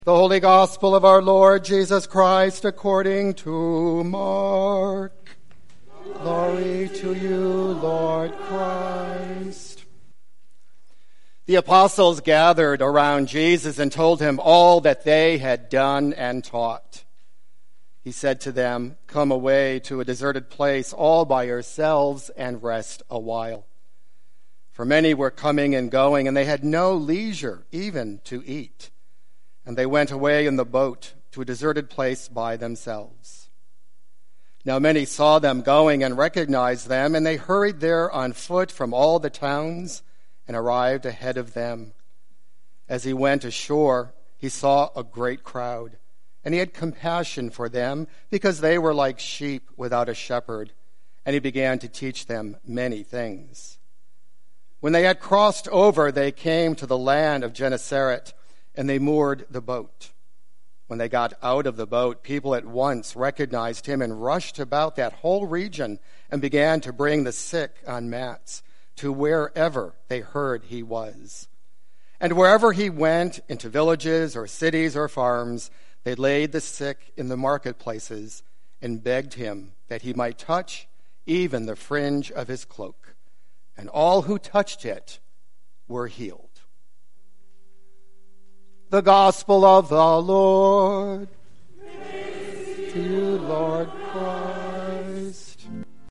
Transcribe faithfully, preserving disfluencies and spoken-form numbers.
The Holy Gospel of our Lord Jesus Christ according to Mark. Glory to you, Lord Christ. The apostles gathered around Jesus and told him all that they had done and taught. He said to them, "Come away to a deserted place all by yourselves and rest a while." For many were coming and going, and they had no leisure even to eat. And they went away in the boat to a deserted place by themselves. Now many saw them going and recognized them, and they hurried there on foot from all the towns and arrived ahead of them. As he went ashore, he saw a great crowd, and he had compassion for them because they were like sheep without a shepherd, and he began to teach them many things. When they had crossed over, they came to the land of Gennesaret, and they moored the boat. When they got out of the boat, people at once recognized him and rushed about that whole region and began to bring the sick on mats to wherever they heard he was. And wherever he went, into villages or cities or farms, they laid the sick in the marketplaces and begged him that he might touch even the fringe of his cloak. And all who touched it were healed. The Gospel of the Lord. Praise to you, Lord